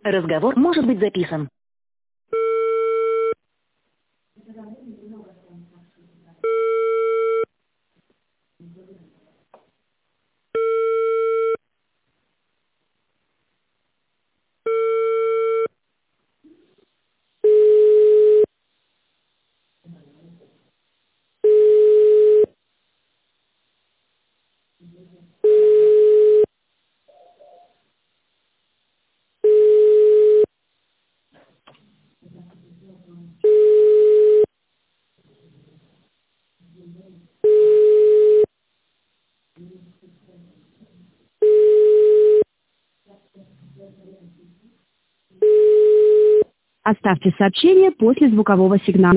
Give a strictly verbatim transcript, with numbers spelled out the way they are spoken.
Разговор может быть записан. Оставьте сообщение после звукового сигнала.